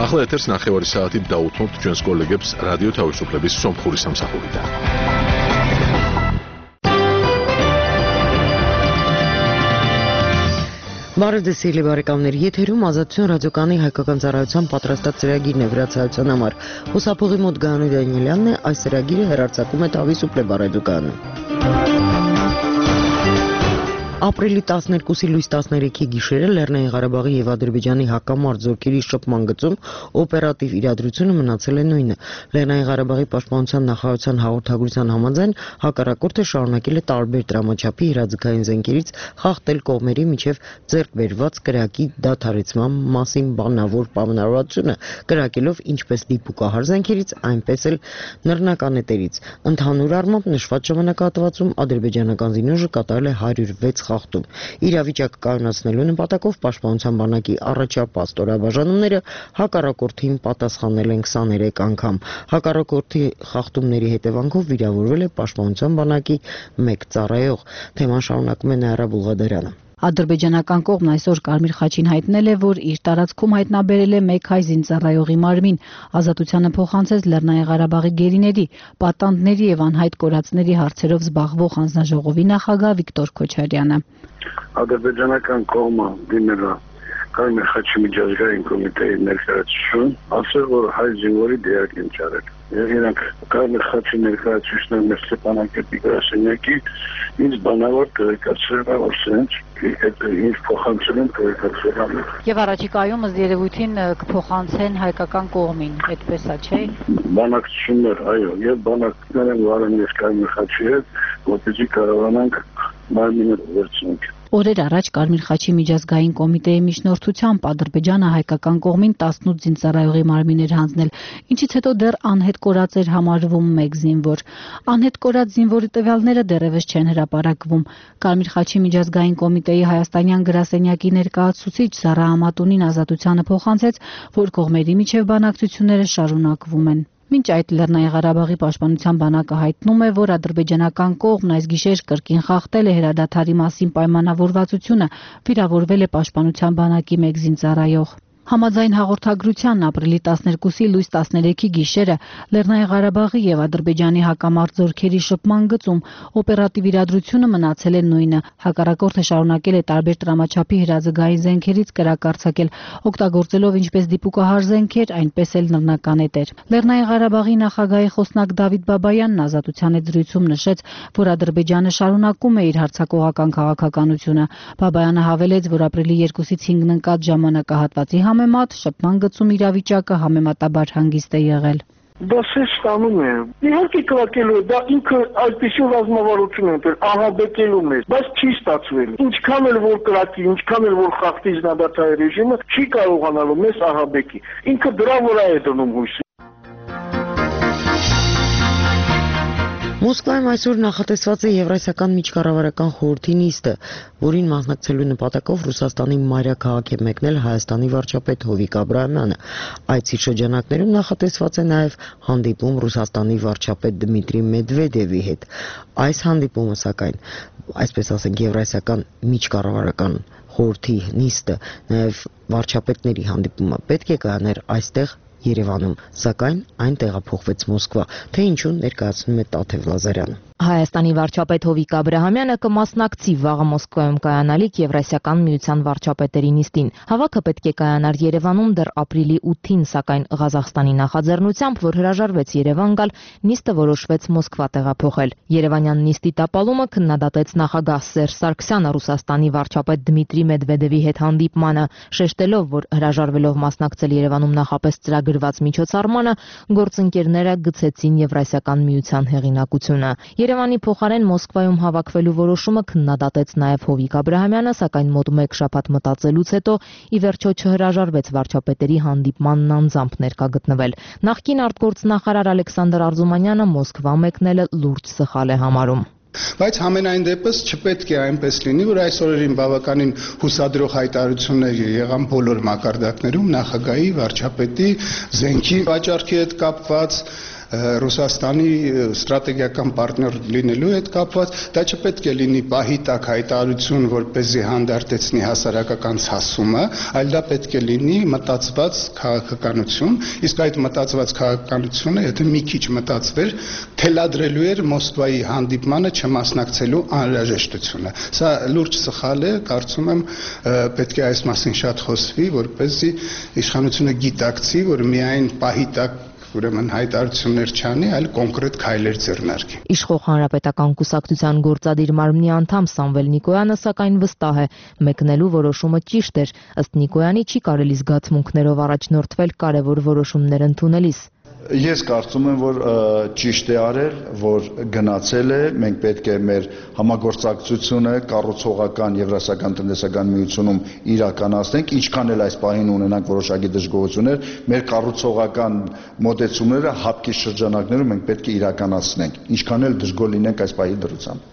ახლა ეთერს 9 საათით დაუთმობთ ჩვენს კოლეგებს რადიო თავისუფლების სომხური სამსახურიდან. Բարև սիրելի բարեկամներ, եթերում ազատություն ռադիոկայանի հայկական ծառայության պատրաստած ծրագիրն է վրացայության համար։ Հուսափողի մոտ Գայանե Դանիելյանն է, այս ծրագիրը հեռարձակում է Თავისუფლება ռադիոկայանում։ Ապրիլի 12-ի լույս 13-ի գիշերը Լեռնային Ղարաբաղի եւ Ադրբեջանի հակամարտ զորքերի շփման գծում օպերատիվ իրադրությունը մնացել է նույնը։ Լեռնային Ղարաբաղի պաշտպանության նախարարության հաղորդագրության համաձայն հակառակորդը շարունակել է տարբեր դրամաչափի իրազեկային զենքերից խախտել կողմերի միջև ձեռք բերված կրակի դադարեցման մասին բանավոր պայմանավորվածությունը, կրակելով ինչպես դիպուկահար զենքերից, այնպես էլ նռնականետերից։ Ընդհանուր առմամբ նշված ժամանակահատվածում ադրբեջանական զինուժը կատարել է 106 խախտում։ Իրավիճակը կայունացնելու նպատակով պաշտպանության բանակի առաջապահ ստորաբաժանումները հակառակորդին պատասխանել են 23 անգամ։ Հակառակորդի խախտումների հետևանքով վիրավորվել է պաշտպանության բանակի 1 ծառայող։ Թեման շարունակում է Նայրա Բուլղադարյանը։ Ադրբեջանական կողմն այսօր Կարմիր խաչին հայտնել է, որ իր տարածքում հայտնաբերել է 1 հայ զինծառայողի մարմին։ Ազատությանը փոխանցեց Լեռնային Ղարաբաղի գերիների, պատանդների եւ անհայտ կորածների հարցերով զբաղվող հանձնաժողովի նախագահ Վիկտոր Քոչարյանը։ Ադրբեջանական կողմը դիմել է Կարմիր խաչի միջազգային կոմիտեի ներկայացուցիչին, ասել, որ հայ զինվորի դերակ են ճարել։ Իրանք Կարմիր խաչի ներկայացուցիչներն մեր Ստեփանակերտի գրասենյակի ինձ բանավոր տեղեկացրել է, որ սենց ինչ փոխանցել են տեղեկացրել։ Եվ առաջիկայում ըստ երևույթին կփոխանցեն հայկական կողմին, այդպես է, չէ՞։ Բանակցություններ, այո, եւ բանակցություններ են վարել մեր Կարմիր խաչի հետ, որպեսզի կարողանանք մարմինը վերցնենք։ Օրեր առաջ Կարմիր խաչի միջազգային կոմիտեի միջնորդությամբ Ադրբեջանը հայկական կողմին 18 զինծառայողի մարմիններ հանձնել, ինչից հետո դեռ անհետ կորած էր համարվում 1 զինվոր։ Անհետ կորած զինվորի տվյալները դեռևս չեն հրապարակվում։ Կարմիր խաչի միջազգային կոմիտեի հայաստանյան գրասենյակի ներկայացուցիչ Զարա Ամատունին ազատությանը փոխանցեց, որ կողմերի միջև բանակցությունները շարունակվում են։ Մինչ այդ Լեռնային Ղարաբաղի պաշտպանության բանակը հայտնում է, որ ադրբեջանական կողմն այս գիշեր կրկին խախտել է հրադադարի մասին պայմանավորվածությունը, վիրավորվել է պաշտպանության բանակի 1 զինծառայող։ Համաձայն հաղորդագրության ապրիլի 12-ի լույս 13-ի գիշերը Լեռնային Ղարաբաղի եւ Ադրբեջանի հակամարտ զորքերի շփման գծում օպերատիվ իրադրությունը մնացել է նույնը։ Հակառակորդը շարունակել է տարբեր տրամաչափի հրազգային զենքերից կրակ արձակել, օգտագործելով ինչպես դիպուկահար զենքեր, այնպես էլ նռնականետեր։ Լեռնային Ղարաբաղի նախագահի խոսնակ Դավիթ Բաբայանն ազատության հետ զրույցում նշեց, որ Ադրբեջանը շարունակում է իր հարձակողական քաղաքականությունը։ Բաբայանը հավելեց, որ ապրիլի 2-ից 5-ն ընկած ժամանակահատվածի համեմատ շփման գծում իրավիճակը համեմատաբար հանգիստ է եղել։ Դա սեզ ստանում է։ Իհարկե կրակելու է, դա ինքը այսպիսի ռազմավարություն է ընտրել, ահաբեկելու մեզ, բայց չի ստացվել։ Ինչքան էլ որ կրակի, ինչքան էլ որ խախտի զինադատարի ռեժիմը, չի կարողանալու մեզ ահաբեկի։ Ինքը դրա վրա է դնում հույսը։ Մոսկվայում այսօր նախատեսված է Եվրասիական միջկառավարական խորհրդի նիստը, որին մասնակցելու նպատակով Ռուսաստանի մայրաքաղաք է մեկնել Հայաստանի վարչապետ Հովիկ Աբրահամյանը։ Այցի շրջանակներում նախատեսված է նաև հանդիպում Ռուսաստանի վարչապետ Դմիտրի Մեդվեդևի հետ։ Այս հանդիպումը, սակայն, այսպես ասենք, Եվրասիական միջկառավարական խորհրդի նիստը, նաև վարչապետների հանդիպումը պետք է կայաներ այստեղ Երևանում, սակայն այն տեղափոխվեց Մոսկվա, թե ինչու ներկայացնում է Տաթև Լազարյանը։ Հայաստանի վարչապետ Հովիկ Աբրահամյանը կմասնակցի վաղը Մոսկվայում կայանալիք Եվրասիական միության վարչապետերի նիստին։ Հավաքը պետք է կայանար Երևանում դեռ ապրիլի 8-ին, սակայն Ղազախստանի նախաձեռնությամբ, որ հրաժարվեց Երևան գալ, նիստը որոշվեց Մոսկվա տեղափոխել։ Երևանյան նիստի տապալումը քննադատեց նախագահ Սերժ Սարգսյանը Ռուսաստանի վարչապետ Դմիտրի Մեդվեդևի հետ հանդիպմանը, շեշտելով, որ հրաժարվելով մասնակցել Երևանում նախապես ծրագրված միջոցառմանը, գործընկերները գցեցին Եվրասիական միության հեղինակությունը։ Երևանի փոխարեն Մոսկվայում հավաքվելու որոշումը քննադատեց նաև Հովիկ Աբրահամյանը, սակայն մոտ 1 շաբաթ մտածելուց հետո ի վերջո չհրաժարվեց վարչապետերի հանդիպմանն անձամբ ներկա գտնվել։ Նախկին արտգործնախարար Ալեքսանդր Արզումանյանը Մոսկվա մեկնելը լուրջ սխալ է համարում։ Բայց համենայն դեպս չպետք է այնպես լինի, որ այս օրերին բավականին հուսադրող հայտարարություններ եղան բոլոր մակարդակներում նախագահի, վարչապետի, զենքի վաճառքի հետ կապված, Ռուսաստանի ստրատեգիական պարտներ լինելու հետ կապված, դա չպետք է լինի պահի տակ հայտարարություն, որպեսզի հանդարտեցնի հասարակական ցասումը, այլ դա պետք է լինի մտածված քաղաքականություն, իսկ այդ մտածված քաղաքականությունը, եթե մի քիչ մտածվեր, թելադրելու էր Մոսկվայի հանդիպմանը չմասնակցելու անհրաժեշտությունը։ Սա լուրջ սխալ է, կարծում եմ պետք է այս մասին շատ խոսվի, որպեսզի իշխանությունը գիտակցի, որ միայն պահի տակ ուրեմն հայտարարություններ չանի, այլ կոնկրետ քայլեր ձեռնարկի։ Իշխող Հանրապետական կուսակցության գործադիր մարմնի անդամ Սամվել Նիկոյանը սակայն վստահ է, մեկնելու որոշումը ճիշտ էր, ըստ Նիկոյանի չի կարելի զգացմունքներով առաջնորդվել կարևոր որոշումներ ընդունելիս։ Ես կարծում եմ, որ ճիշտ է արել, որ գնացել է, մենք պետք է մեր համագործակցությունը կառուցողական Եվրասիական տնտեսական միությունում իրականացնենք, ինչքան էլ այս պահին ունենանք որոշակի դժգոհություններ, մեր կառուցողական մոտեցումները հապկի շրջանակներում մենք պետք է իրականացնենք, ինչքան էլ դժգոհ լինենք այս պահի դրությամբ։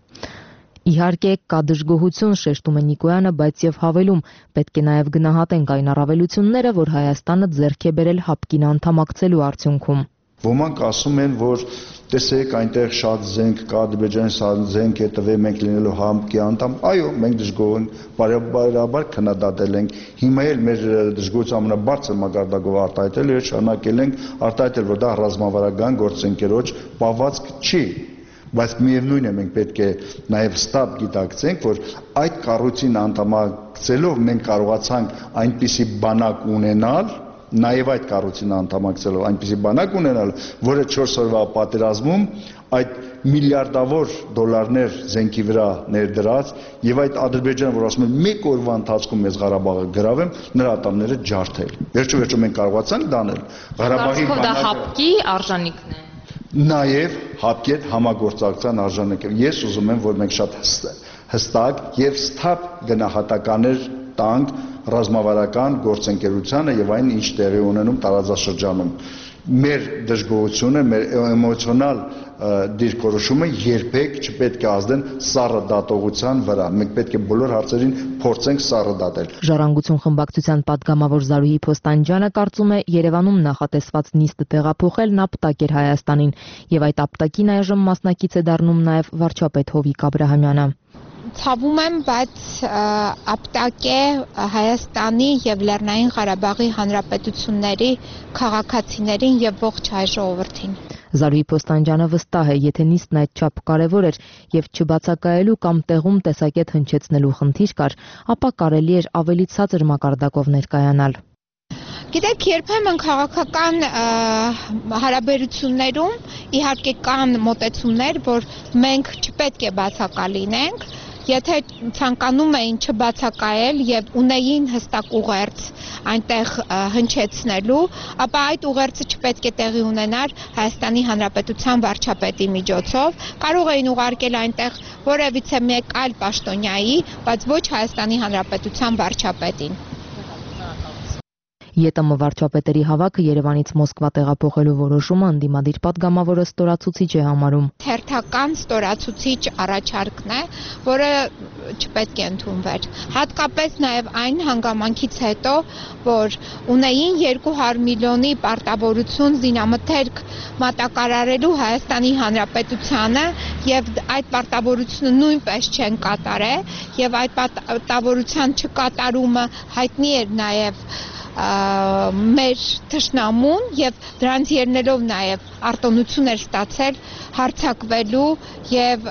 Իհարկե, կա դժգոհություն, շեշտում է Նիկոյանը, բայց եւ հավելում, պետք է նաեւ գնահատենք այն առավելությունները, որ Հայաստանը ձեռք է բերել հապկին անդամակցելու արդյունքում։ Ոմանք ասում են, որ տեսեք, այնտեղ շատ զենք կա, Ադրբեջանի զենք է տվել, մենք լինելու հապկի անդամ։ Այո, մենք դժգոհ ենք, բարեբարաբար քննադատել ենք։ Հիմա էլ մեր դժգոհության ամենաբարձր մակարդակով արտահայտել եւ շարունակել ենք արտահայտել, որ դա ռազմավարական գործընկերոջ պահվածք չի։ Բայց միևնույն է, մենք պետք է նաև հստակ գիտակցենք, որ այդ կառույցին անդամակցելով մենք կարողացանք այնպիսի բանակ ունենալ, նաև այդ կառույցին անդամակցելով այնպիսի բանակ ունենալ, որը 4 օրվա պատերազմում այդ միլիարդավոր դոլարներ զենքի վրա ներդրած եւ այդ Ադրբեջանը, որ ասում են մեկ օրվա ընթացքում մեզ Ղարաբաղը գրավեմ, նրա ատամները ջարդել։ Վերջո մենք կարողացանք դա անել։ Ղարաբաղի բանակը հապկի արժանիքն է։ Նաև հապկի հետ համագործակցության արժանիք է։ Ես ուզում եմ, որ մենք շատ հստակ եւ սթափ գնահատականներ տանք ռազմավարական գործընկերությանը եւ այն, ինչ տեղի ունենում տարածաշրջանում։ Մեր դժգոհությունը, մեր էմոցիոնալ դիրքորոշումը երբեք չպետք է ազդեն սառը դատողության վրա։ Մենք պետք է բոլոր հարցերին փորձենք սառը դատել։ Ժառանգություն խմբակցության պատգամավոր Զարուհի Փոստանջյանը կարծում է, Երևանում նախատեսված նիստը տեղափոխելն ապտակ էր Հայաստանին, եւ այդ ապտակին այժմ մասնակից է դառնում նաեւ վարչապետ Հովիկ Աբրահամյանը։ Ցավում եմ, բայց ապտակ է Հայաստանի եւ Լեռնային Ղարաբաղի հանրապետությունների քաղաքացիներին եւ ողջ հայ ժողովրդին։ Զարուհի Փոստանջյանը վստահ է, եթե նիստն այդչափ կարևոր էր եւ չբացակայելու կամ տեղում տեսակետ հնչեցնելու խնդիր կար, ապա կարելի էր ավելի ցածր մակարդակով ներկայանալ։ Գիտեք, երբեմն քաղաքական հարաբերություններում իհարկե կան մոտեցումներ, որ մենք չպետք է բացակա լինենք, եթե ցանկանում էին չբացակայել եւ ունեին հստակ ուղերձ այնտեղ հնչեցնելու, ապա այդ ուղերձը չպետք է տեղի ունենար Հայաստանի Հանրապետության վարչապետի միջոցով, կարող էին ուղարկել այնտեղ որևիցե մեկ այլ պաշտոնյայի, բայց ոչ Հայաստանի Հանրապետության վարչապետին։ ԵՏՄ վարչապետերի հավաքը Երևանից Մոսկվա տեղափոխելու որոշումը ընդդիմադիր պատգամավորը ստորացուցիչ է համարում։ Հերթական ստորացուցիչ առաջարկն է, որը չպետք է ընդունվեր։ Հատկապես նաև այն հանգամանքից հետո, որ ունեին 200 միլիոնի պարտավորություն զինամթերք մատակարարելու Հայաստանի Հանրապետությանը եւ այդ պարտավորությունը նույնպես չեն կատարել եւ այդ պարտավորության չկատարումը հայտնի էր նաև մեր թշնամուն եւ դրանց ելնելով նաեւ արտոնություն էր ստացել հարձակվելու եւ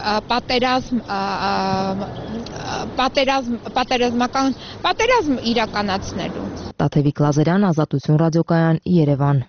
պատերազմ իրականացնելու։ Տաթևիկ Լազարյան, Ազատություն ռադիոկայան, Երևան։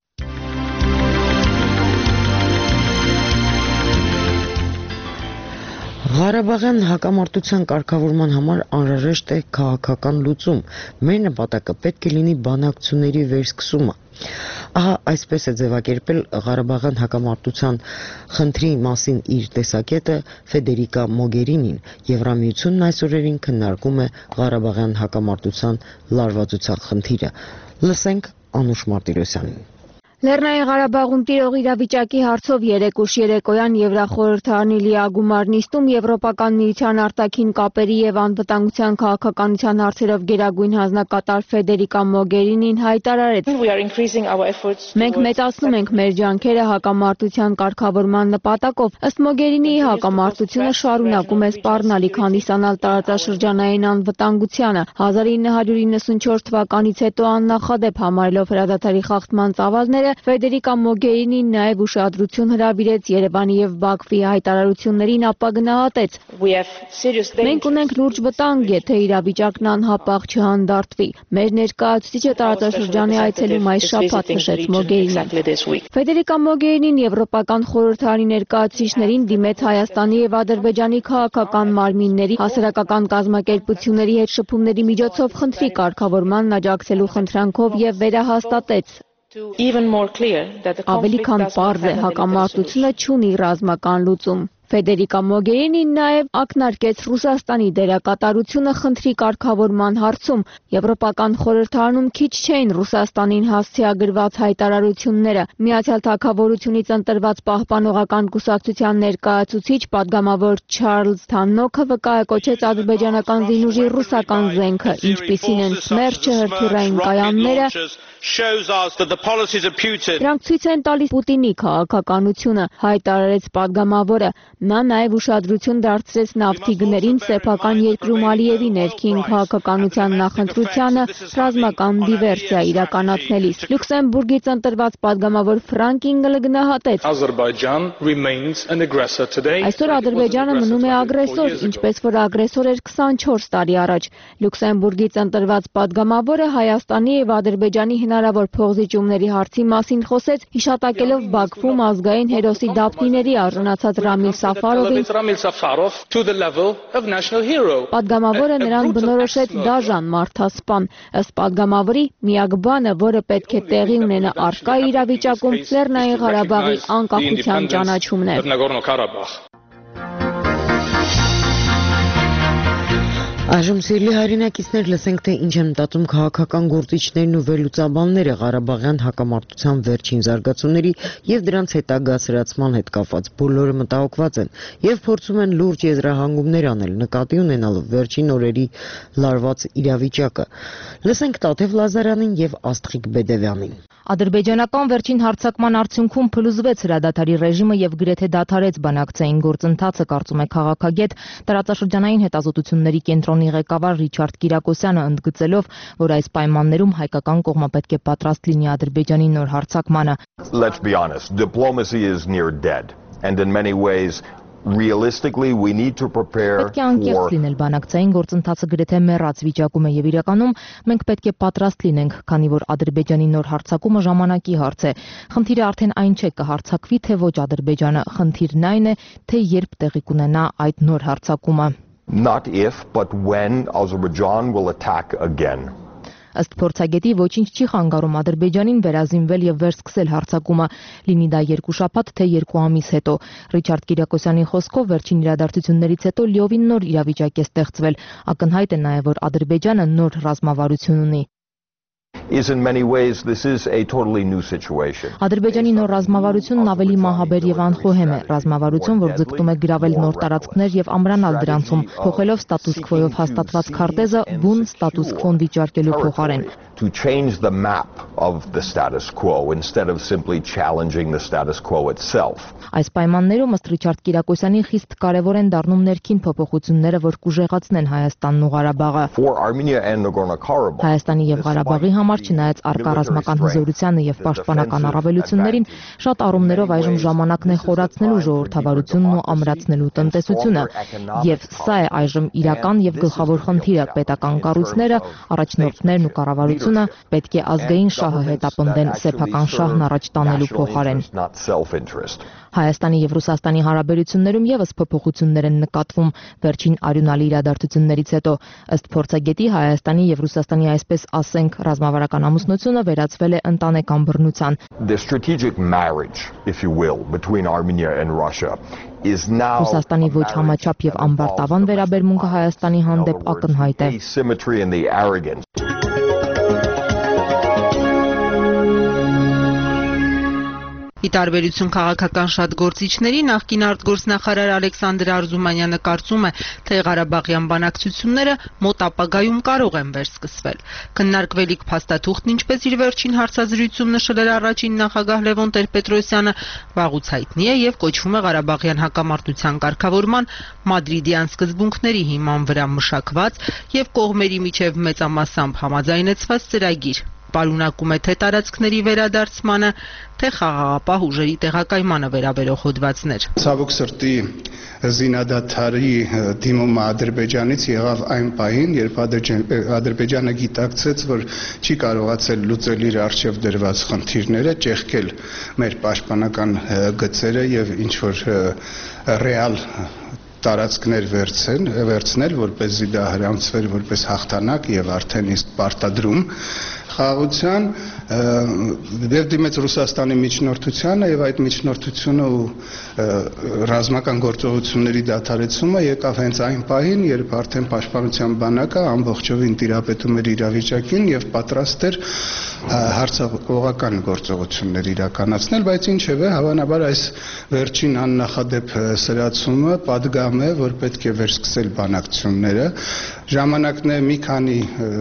Ղարաբաղյան հակամարտության կարգավորման համար անհրաժեշտ է քաղաքական լուծում։ Մեր նպատակը պետք է լինի բանակցությունների վերսկսումը։ Ահա այսպես է ձևակերպել Ղարաբաղյան հակամարտության խնդրի մասին իր տեսակետը Ֆեդերիկա Մոգերինին։ Եվրամիությունն այս օրերին քննարկում է Ղարաբաղյան հակամարտության լարվածության խնդիրը։ Լսենք Անուշ Մարտիրոսյանին։ Լեռնային Ղարաբաղում տիրող իրավիճակի հարցով երեկուշ երեկոյան Եվրախորհրդարանի լիագումար նիստում Եվրոպական միության արտաքին կապերի եւ անվտանգության քաղաքականության հարցերով գերագույն հանձնակատար Ֆեդերիկա Մոգերինին հայտարարեց. Մենք մեծացնում ենք մեր ջանքերը հակամարտության կարգավորման նպատակով։ Ըստ Մոգերինիի հակամարտությունը շարունակում է սպառնալիք հանդիսանալ տարածաշրջանային անվտանգությանը։ 1994 թվականից հետո աննախադեպ համարելով հրադադարի խախտման ծավալները Ֆեդերիկա Մոգերինին նաև ուշադրություն հրավիրեց Երևանի եւ Բաքվի հայտարարություններին, ապա գնահատեց. Մենք ունենք լուրջ վտանգ, եթե իրավիճակն անհապաղ չհանդարտվի։ Մեր ներկայացուցիչը տարածաշրջանի այցելում այս շաբաթ, նշեց Մոգերինին։ Ֆեդերիկա Մոգերինին Եվրոպական խորհրդարանի ներկայացուցիչներին դիմեց Հայաստանի եւ Ադրբեջանի քաղաքական մարմինների, հասարակական կազմակերպությունների հետ շփումների միջոցով խնդրի կարգավորման աջակցելու խնդրանքով եւ վերահաստատեց. Ավելի քան պարզ է, հակամարտությունը չունի ռազմական լուծում։ Ֆեդերիկա Մոգերինին նաև ակնարկեց Ռուսաստանի դերակատարությունը խնդրի կարգավորման հարցում։ Եվրոպական խորհրդարանում քիչ չէին Ռուսաստանին հասցեագրված հայտարարությունները։ Միացյալ Թագավորությունից ընտրված պահպանողական կուսակցության ներկայացուցիչ պատգամավոր Չարլզ Թաննոքը վկայակոչեց ադրբեջանական զինուժի ռուսական զենքը, ինչպիսին են Սմերչը, հրթիռային կայանները։ Դրանք ցույց են տալիս Պուտինի քաղաքականությունը, հայտարարեց պատգամավորը։ Նա նաև ուշադրություն դարձրեց նավթի գներին սեփական երկրում Ալիևի ներքին քաղաքականության նախընտրությանը ռազմական դիվերսիա իրականացնելիս։ Լյուքսեմբուրգից ընտրված պատգամավոր Ֆրանկ Ինգլը գնահատեց. Այսօր Ադրբեջանը մնում է ագրեսոր, ինչպես որ ագրեսոր էր 24 տարի առաջ։ Լյուքսեմբուրգից ընտրված պատգամավորը Հայաստանի եւ Ադրբեջանի հնարավոր փոխզիջումների հարցի մասին խոսեց, հիշատակելով Բաքվում ազգային հերոսի դափնիների արժանացած Ռամիլ Սաֆարովին։ Պատգամավորը նրան բնորոշեց դաժան մարդասպան։ Ըստ պատգամավորի, միակ բանը, որը պետք է տեղի ունենա առկա իրավիճակում, Լեռնային Ղարաբաղի անկախության ճանաչումն է։ Այժմ սիրելի հայրենակիցներ, լսենք, թե ինչ են մտածում քաղաքական գործիչներն ու վերլուծաբանները Ղարաբաղյան հակամարտության վերջին զարգացումների եւ դրանց հետագա սրացման հետ կապված։ Բոլորը մտահոգված են եւ փորձում են լուրջ եզրահանգումներ անել, նկատի ունենալով վերջին օրերի լարված իրավիճակը։ Լսենք Տաթև Լազարյանին եւ Աստղիկ Բեդևյանին։ Ադրբեջանական վերջին հարձակման արդյունքում փլուզվեց հրադադարի ռեժիմը եւ գրեթե դադարեց բանակցային գործընթացը, կարծում է քաղաքագետ, տարածաշրջանային հետազոտությունների կենտրոնի ղեկավար Ռիչարդ Կիրակոսյանը, ընդգծելով, որ այս պայմաններում հայկական կողմը պետք է պատրաստ լինի Ադրբեջանի նոր հարձակմանը։ Let's be honest, diplomacy is near dead, and in many ways realistically we need to prepare Պետք է անկեղծ լինել, բանակցային գործընթացը գրեթե մեռած վիճակում է եւ իրականում մենք պետք է պատրաստ լինենք, քանի որ Ադրբեջանի նոր հարձակումը ժամանակի հարց է։ Խնդիրը արդեն այն չէ կհարձակվի թե ոչ Ադրբեջանը, խնդիրն այն է, թե երբ տեղի կունենա այդ նոր հարձակումը։ Not if, but when Azerbaijan will attack again. Ըստ փորձագետի ոչինչ չի խանգարում Ադրբեջանին վերազինվել եւ վերսկսել հարձակումը, լինի դա 2 շաբաթ թե 2 ամիս հետո։ Ռիչարդ Կիրակոսյանի խոսքով վերջին իրադարձություններից հետո լիովին նոր իրավիճակ է ստեղծվել։ Ակնհայտ է նաեւ, որ Ադրբեջանը նոր ռազմավարություն ունի։ In many ways this is a totally new situation. Ադրբեջանի նոր ռազմավարությունն ավելի մահաբեր եւ անխոհեմ է, ռազմավարություն, որ ձգտում է գրավել նոր տարածքներ եւ ամրանալ դրանցում, փոխելով ստատուս քվոյով հաստատված քարտեզը բուն ստատուս քվոն վիճարկելու փոխարեն։ To change the map of the status quo instead of simply challenging the status quo itself. Այս պայմաններում ըստ Ռիչարդ Կիրակոսյանի խիստ կարևոր են դառնում ներքին փոփոխությունները, որ կուժեղացնեն Հայաստանն ու Ղարաբաղը։ For Armenia and Nagorno-Karabakh. Հայաստանի եւ Ղարաբաղի համար չնայած առկա ռազմական հզորությանը եւ պաշտպանական առավելություններին, շատ առումներով այժմ ժամանակն է խորացնելու ժողովրդավարությունն ու ամրացնելու տնտեսությունը։ Եվ սա է այժմ իրական եւ գլխավոր խնդիրը՝ պետական կառույցները, առաջնորդներն ու կառավարությունը պետք է ազգային շահը հետապնդեն սեփական շահն առաջ տանելու փոխարեն։ Հայաստանի եւ Ռուսաստանի հարաբերություններում եւս փոփոխություններ են նկատվում վերջին արյունալի իրադարձություններից հետո։ Ըստ փորձագետի Հայաստանի եւ Ռուսաստանի այսպես ասենք ռազմավարական ամուսնությունը վերածվել է ընտանեկան բռնության։ The strategic marriage, if you will, between Armenia and Russia is now Ռուսաստանի ոչ համաչափ եւ ամբարտավան վերաբերմունքը Հայաստանի հանդեպ ակնհայտ է։ Asymmetry and the arrogance. Ի տարբերություն քաղաքական շատ գործիչների, նախկին արտգործնախարար Ալեքսանդր Արզումանյանը կարծում է, թե Ղարաբաղյան բանակցությունները մոտ ապագայում կարող են վերսկսվել։ Քննարկվելիք փաստաթուղթն, ինչպես իր վերջին հարցազրույցում նշել էր առաջին նախագահ Լևոն Տեր-Պետրոսյանը, վաղուց հայտնի է եւ կոչվում է Ղարաբաղյան հակամարտության կարգավորման մադրիդյան սկզբունքների հիման վրա մշակված եւ կողմերի միջև մեծամասամբ համաձայնեցված ծրագիր։ Պարունակում է թե տարածքների վերադարձմանը, թե խաղաղապահ ուժերի տեղակայմանը վերաբերող հոդվածներ։ Ցավոք սրտի զինադադարի դիմումը Ադրբեջանից եղավ այն պահին, երբ Ադրբեջանը գիտակցեց, որ չի կարողացել լուծել իր առջև դրված խնդիրները, ճեղքել մեր պաշտպանական գծերը եւ ինչ որ ռեալ տարածքներ վերցնել, որպեսզի դա հрамցվեր որպես հաղթանակ եւ արդեն իսկ պարտադրում խաղաղության եւ դիմեց Ռուսաստանի միջնորդությանը եւ այդ միջնորդությունը ու ռազմական գործողությունների դադարեցումը եկավ հենց այն պահին, երբ արդեն պաշտպանության բանակը ամբողջովին տիրապետում էր իրավիճակին եւ պատրաստ էր հարձակողական գործողություններ իրականացնել, բայց ինչևէ հավանաբար այս վերջին աննախադեպ սրացումը պատգամ է, որ պետք է վերսկսել բանակցությունները։ Ժամանակն է մի քանի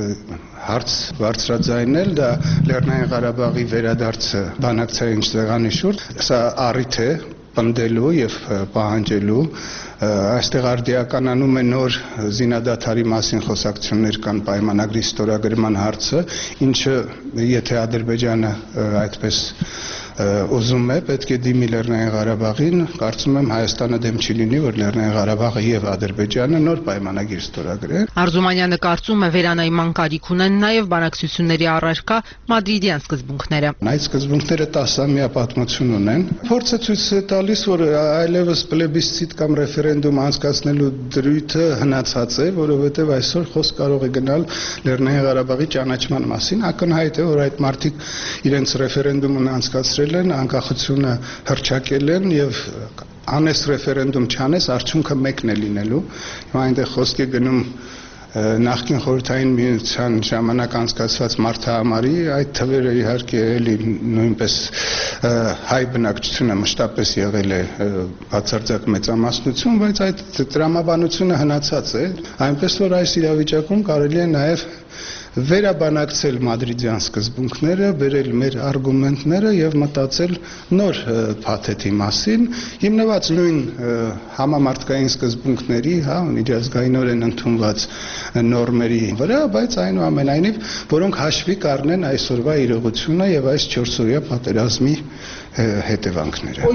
հարց բարձրաձայնել, դա Լեռնային Ղարաբաղի վերադարձը բանակցային սեղանի շուրջ, սա առիթ է պնդելու եւ պահանջելու, այստեղ արդիականանում է նոր զինադադարի մասին խոսակցություններ կան պայմանագրի ստորագրման հարցը, ինչը եթե Ադրբեջանը այդպես ուզում է, պետք է դիմի Լեռնային Ղարաբաղին, կարծում եմ Հայաստանը դեմ չի լինի, որ Լեռնային Ղարաբաղը եւ Ադրբեջանը նոր պայմանագիր ստորագրեն։ Արզումանյանը կարծում է վերանայման կարիք ունեն նաեւ բանակցությունների առարկա մադրիդյան սկզբունքները։ Այդ սկզբունքները 10-ամյա պատմություն ունեն։ Փորձը ցույց է տալիս, որ այլևս պլեբիսցիտ կամ ռեֆերենդում անցկացնելու դրույթը հնացած է, որովհետեւ այսօր խոսք կարող է գնալ Լեռնային Ղարաբաղի ճանաչման մասին։ Ակնհայտ է, որ այդ մարդիկ իրենց ռեֆերենդումը անցկացրել են, անկախությունը հռչակել են եւ անես ռեֆերենդում չանես, արդյունքը մեկն է լինելու։ Հիմա այնտեղ խոսք է գնում նախկին խորհրդային միության ժամանակ անցկացված մարդահամարի, այդ թվերը իհարկե էլի նույնպես հայ բնակչությունը մշտապես եղել է բացարձակ մեծամասնություն, բայց այդ տրամաբանությունը հնացած է, այնպես որ այս իրավիճակում կարելի է նաեւ վերաբանակցել մադրիդյան սկզբունքները, բերել մեր արգումենտները եւ մտածել նոր փաթեթի մասին, հիմնված նույն համամարտկային սկզբունքների, միջազգայինորեն ընդունված նորմերի վրա, բայց այնուամենայնիվ, որոնք հաշվի կառնեն այսօրվա իրողությունը եւ այս 4-օրյա պատերազմի հետևանքները։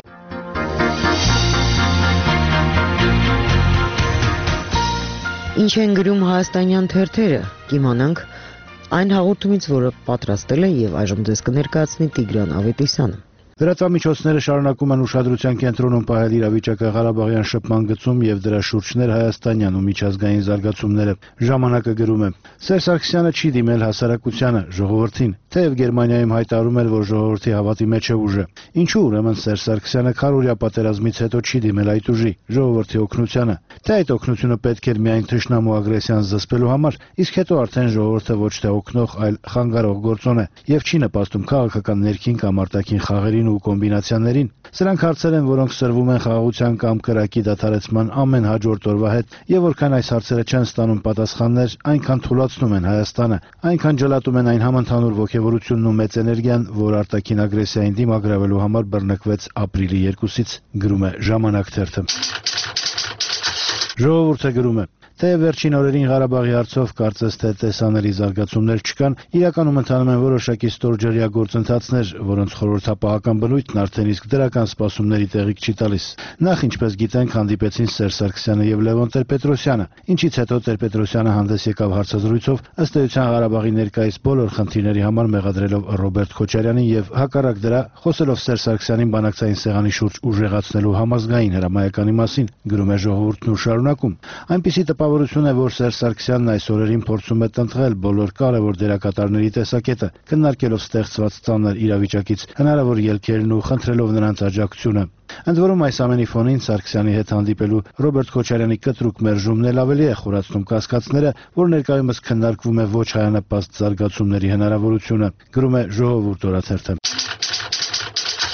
Ինչ են գրում հայաստանյան թերթերը, կիմանանք այն հաղորդումից, որը պատրաստել է եւ այժմ ձեզ կներկայացնի Տիգրան Ավետիսյանը։ Լրատվամիջոցները շարունակում են ուշադրության կենտրոնում պահել իրավիճակը Ղարաբաղյան շփման գծում եւ դրա շուրջներ հայաստանյան ու միջազգային զարգացումները։ Ժամանակը գրում է. Սերժ Սարգսյանը չի դիմել հասարակությանը, ժողովրդին, թեև Գերմանիայում հայտարարում էր, որ ժողովրդի հավատի մեջ է ուժը։ Ինչու ուրեմն Սերժ Սարգսյանը քարորյա պատերազմից հետո չի դիմել այդ ուժի, ժողովրդի օգնությանը։ Թե այդ օգնությունը պետք էր միայն թշնամու ագրեսիան զսպելու համար, իսկ հետո արդեն ժողովուրդը ոչ թե օգնող, այլ խանգարող գործոն է եւ չի նպաստում քաղաքական ներքին կամ արտաքին խաղերին ու կոմբինացիաներին։ Սրանք հարցեր են, որոնք սրվում են խաղաղության կամ կրակի դադարեցման ամեն հաջորդ օրվա հետ, եւ որքան այս հարցերը չեն ստանում պատասխաններ, այնքան թուլացնում են Հայաստանը, այնքան ջլատում են այն համընդհանուր ոգևորությունն ու մեծ էներգիան, որ արտաքին ագրեսիային դիմագրավելու համար բռնկվեց ապրիլի 2-ից, գրում է Ժամանակ թերթը։ Ժողովուրդը գրում է. Թեև վերջին օրերին Ղարաբաղի հարցով կարծես թե տեսանելի զարգացումներ չկան, իրականում ընթանում են որոշակի ստորջրյա գործընթացներ, որոնց խորհրդապահական բնույթն արդեն իսկ դրական սպասումների տեղիք չի տալիս։ Նախ, ինչպես գիտենք, հանդիպեցին Սերժ Սարգսյանը եւ Լևոն Տեր-Պետրոսյանը, ինչից հետո Տեր-Պետրոսյանը հանդես եկավ հարցազրույցով, ըստ էության Ղարաբաղի ներկայիս բոլոր խնդիրների համար մեղադրելով Ռոբերտ Քոչարյանին եւ հակառակ դրա խոսելով Սերժ Սարգսյանին բանակցային սեղանի շուրջ ուժեղացնելու համազգային հրամայականի մասին, գրում է Ժողովուրդն ու շարունակում։ Այնպիսի տպավորություն է, որ Սերժ Սարգսյանն այս օրերին փորձում է տնտղել բոլոր կարևոր դերակատարների տեսակետը, քննարկելով ստեղծված ծանր իրավիճակից հնարավոր ելքերն ու խնդրելով նրանց աջակցությունը։ Ընդ որում այս ամենի ֆոնին Սարգսյանի հետ հանդիպելու Ռոբերտ Քոչարյանի կտրուկ մերժումն էլ ավելի է խորացնում կասկածները, որ ներկայումս քննարկվում է ոչ հայանպաստ զարգացումների հնարավորությունը, գրում է Ժողովուրդ օրաթերթը։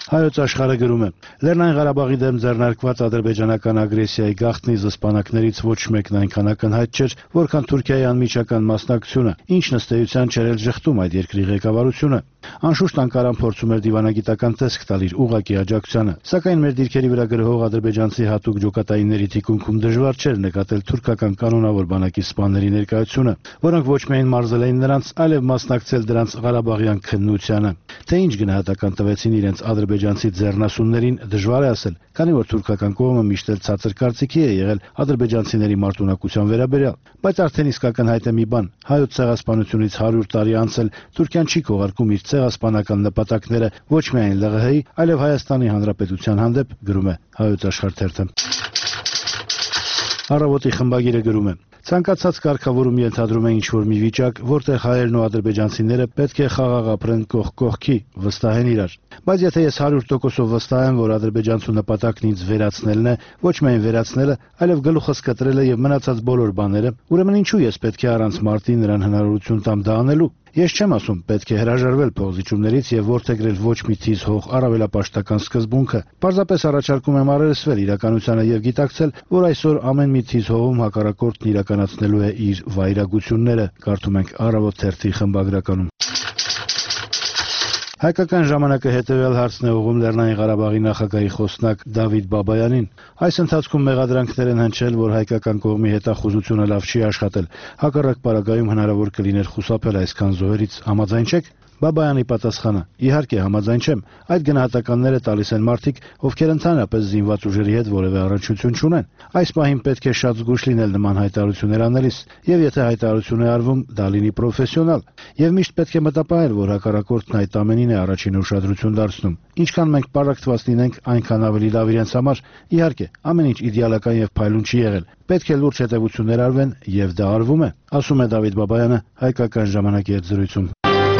Հայոց աշխարհը գրում է. Լեռնային Ղարաբաղի դեմ ձեռնարկված ադրբեջանական ագրեսիայի գաղտնի զսպանակներից ոչ մեկն այնքան ակնհայտ չէր, որքան Թուրքիայի անմիջական մասնակցությունը, ինչն ըստ էության չէր էլ ժխտում այդ երկրի ղեկավարությունը։ Անշուշտ Անկարան փորձում էր դիվանագիտական տեսք տալ իր ուղղակի աջակցությանը, սակայն մեր դիրքերի վրա գրողող ադրբեջանցի հատուկ ջոկատայինների թիկունքում դժվար չէր նկատել թուրքական կանոնավոր բանակի սպաների ներկայությունը, որոնք ոչ միայն մարզել էին նրանց, այլև մասնակցել դրանց Ղարաբաղյան քննությանը։ Թե ինչ գնահատական տվեցին իրենց ադրբեջանցի ձեռնասուններին, դժվար է ասել, քանի որ թուրքական կողմը միշտ էլ ցածր կարծիքի է եղել ադրբեջանցիների մարտունակության վերաբերյալ, բայց արդեն իսկ ակնհայտ է մի բան. հայոց ցեղասպանությունից 100 տարի անցել Թուրքիան չի քողարկում իր ցեղասպանական նպատակները ոչ միայն ԼՂՀ-ի, այլև Հայաստանի Հանրապետության հանդեպ, գրում է Հայոց աշխարհ թերթը։ Առավոտի խմբագիրը գրում է. Ցանկացած կարգավորում ենթադրում է ինչ-որ մի վիճակ, որտեղ հայերն ու ադրբեջանցիները պետք է խաղաղ ապրեն կողք կողքի, վստահեն իրար։ Բայց եթե ես 100%-ով վստահ եմ, որ ադրբեջանցու նպատակն ինձ վերացնելն է, ոչ միայն վերացնելը, այլև գլուխս կտրելը եւ մնացած բոլոր բաները, ուրեմն ինչու ես պետք է առանց մարտի նրան հնարավորություն տամ դա անելու։ Ես չեմ ասում պետք է հրաժարվել փողզիջումներից եւ որդեգրել ոչ մի թիզ հող առավելապաշտական սկզբունքը։ Պարզապես առաջարկում եմ առերեսվել իրականությանը եւ գիտակցել, որ այսօր ամեն մի թիզ հողում հակառակորդն իրականացնելու է իր վայրագությունները, կարդում ենք Առավոտ թերթի խմբագրականում։ Հայկական ժամանակը հետևյալ հարցն է ուղղում Լեռնային Ղարաբաղի նախագահի խոսնակ Դավիթ Բաբայանին։ Այս ընթացքում մեղադրանքներ են հնչել, որ հայկական կողմի հետախուզությունը լավ չի աշխատել։ Հակառակ պարագայում հնարավոր կլիներ խուսափել այսքան զոհերից։ Համաձայն չեք։ Բաբայանի պատասխանը. Իհարկե համաձայն չեմ։ Այդ գնահատականները տալիս են մարդիկ, ովքեր ընդհանրապես զինված ուժերի հետ որևէ առնչություն չունեն։ Այս պահին պետք է շատ զգույշ լինել նման հայտարարություններ անելիս, եւ եթե հայտարարություն է արվում, դա լինի պրոֆեսիոնալ։ Եվ միշտ պետք է մտապահել, որ հակառակորդն այդ ամենին է առաջին ուշադրություն դարձնում։ Ինչքան մենք պարակտված լինենք, այնքան ավելի լավ իրենց համար։ Իհարկե, ամեն ինչ իդեալական եւ փայլուն չի եղել։ Պետք է լուրջ հետևություններ արվեն, եւ դա արվում է, ասում է Դավիթ Բաբայանը Հայկական ժամանակի հետ զրույցում։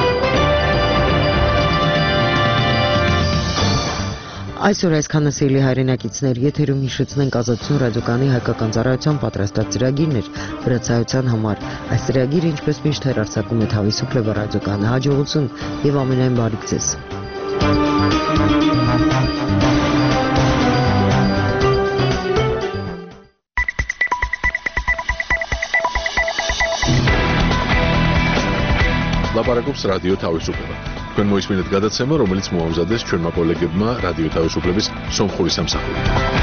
Այսօր այսքանը սիրելի հայրենակիցներ, եթերում հիշեցնենք Ազատություն ռադիոկայանի հայկական ծառայության պատրաստած ծրագիրներ հրացայության համար։ Այս ծրագիրը ինչպես միշտ հեռարձակում է Թավիսուփլեվա ռադիոկայանը։ Հաջողություն եւ ամենայն բարիք ձեզ։ Լապարակობს ռադիո Թավիսուփլեվա։ Თქვენ მოისმინეთ გადაცემა, რომელიც მოამზადეს ჩვენმა კოლეგებმა რადიო თავისუფლების სომხური სამსახური.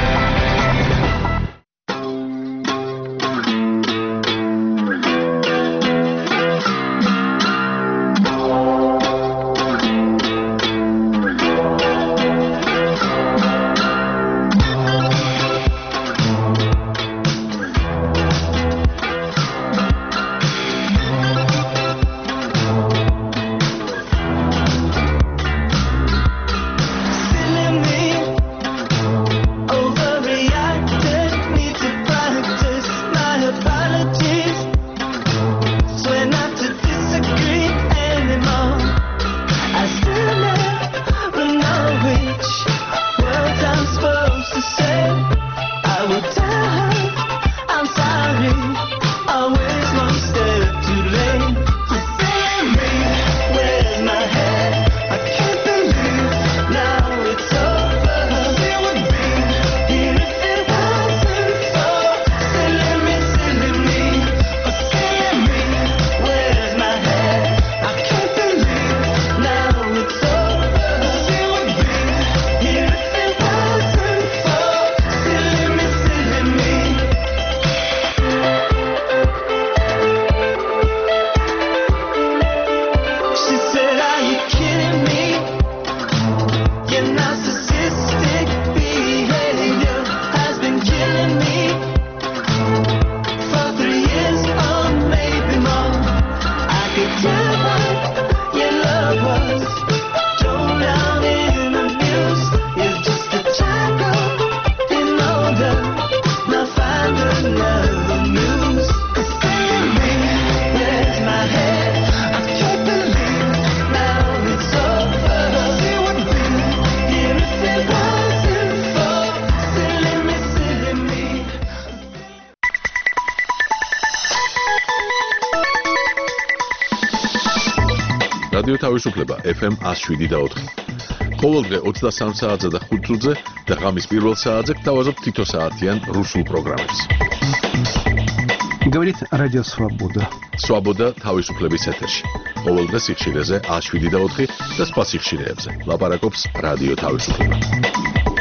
რადიო თავისუფლება FM 107.4 ყოველდღე 23 საათზე და 5 წუთზე და ღამის პირველ საათზე გთავაზობთ თითო საათიან რუსულ პროგრამებს. Говорит Радио Свобода. Свобода თავისუფლების ეთერში. ყოველდღე სიხშირეზე 7:04 და სხვა სიხშირეებზე. ლაპარაკობს რადიო თავისუფლება.